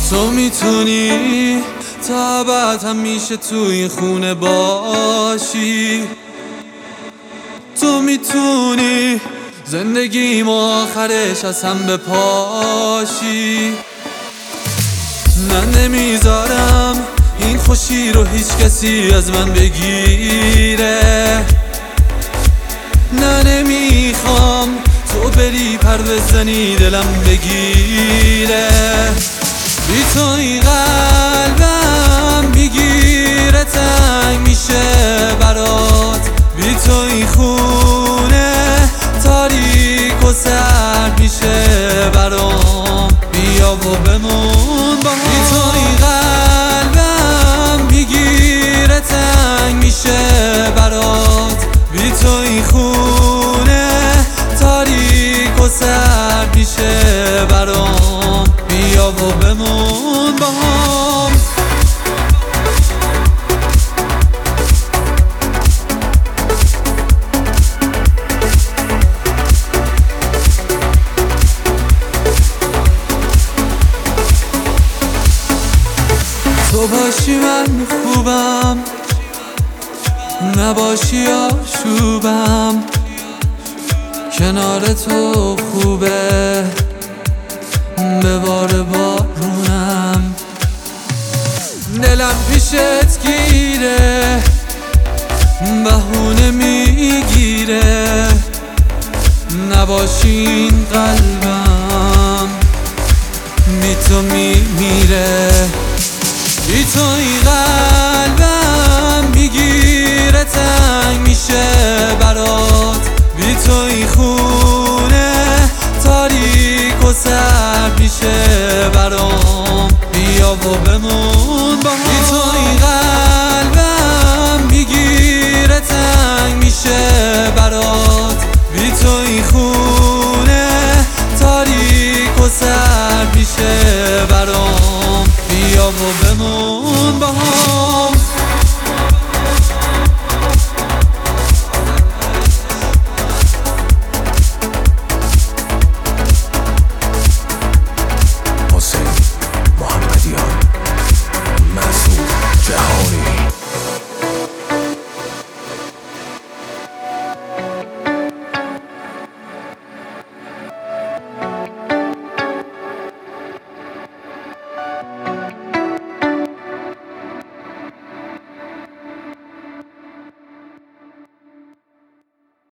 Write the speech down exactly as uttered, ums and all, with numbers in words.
تو میتونی تا ابد همیشه تو این خونه باشی. تو میتونی زندگیم آخرش از هم بپاشی. من نمیذارم این خوشی رو هیچ کسی از من بگیره. نه نمیخوام تو بری پر بزنی دلم بگیره. بی تو این قلبم میگیره تنگ میشه برات. بی تو این خونه تاریک و سرد میشه برام. بیا و بمون با هم. بی تو این قلبم میگیره تنگ میشه برات. بی تو این خونه تاریک و سرد میشه برام. بیا و بمون با هم. تو باشی من خوبم، نباشی آشوبم. کنار تو خوبه به بار بارونم. دلم پیشت گیره بهونه میگیره. نباشی این قلبم بی تو میمیره. بی تو این قلبم میگیره تنگ میشه برات. بی تو این خونه تاریک و سرد میشه برام. بیا و بمون با هم. بی تو این قلبم میگیره تنگ میشه برات. بی تو این خونه تاریک و سرد میشه برام. بیا و بمون با هم.